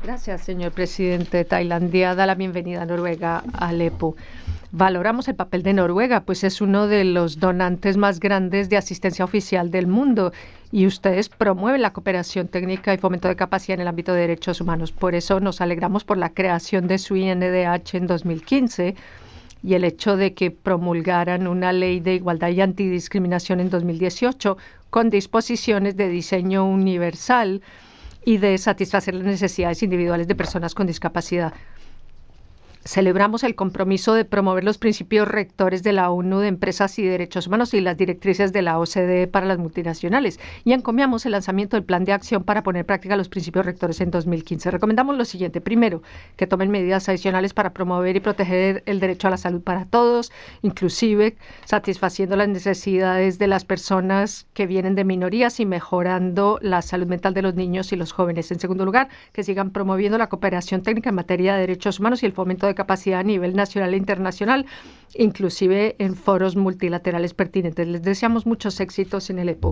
Gracias, señor presidente. Tailandia da la bienvenida a Noruega al EPO. Valoramos el papel de Noruega, pues es uno de los donantes más grandes de asistencia oficial del mundo y ustedes promueven la cooperación técnica y fomento de capacidad en el ámbito de derechos humanos. Por eso nos alegramos por la creación de su INDH en 2015 y el hecho de que promulgaran una ley de igualdad y antidiscriminación en 2018 con disposiciones de diseño universal y de satisfacer las necesidades individuales de personas con discapacidad. Celebramos el compromiso de promover los principios rectores de la ONU de Empresas y Derechos Humanos y las directrices de la OCDE para las multinacionales y encomiamos el lanzamiento del Plan de Acción para poner en práctica los principios rectores en 2015. Recomendamos lo siguiente. Primero, que tomen medidas adicionales para promover y proteger el derecho a la salud para todos, inclusive satisfaciendo las necesidades de las personas que vienen de minorías y mejorando la salud mental de los niños y los jóvenes. En segundo lugar, que sigan promoviendo la cooperación técnica en materia de derechos humanos y el fomento de capacidad a nivel nacional e internacional, inclusive en foros multilaterales pertinentes. Les deseamos muchos éxitos en el EPO.